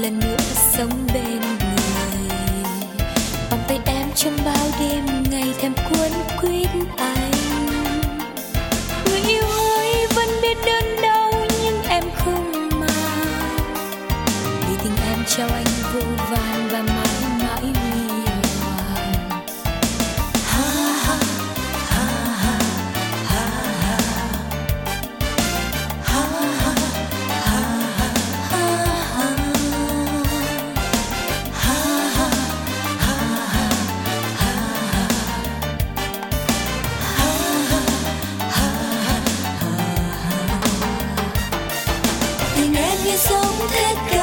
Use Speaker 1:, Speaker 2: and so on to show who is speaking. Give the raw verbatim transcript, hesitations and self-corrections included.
Speaker 1: lần nữa sống bên người. Vòng tay em trong bao đêm ngày thèm cuốn quýt anh. Người yêu ơi, vẫn biết đớn đau nhưng em không mang, vì tình em trao anh vô vàn và mãi mãi huy hoàng. Ha ha ha ha ha ha ha ha
Speaker 2: tình em như sống thế cả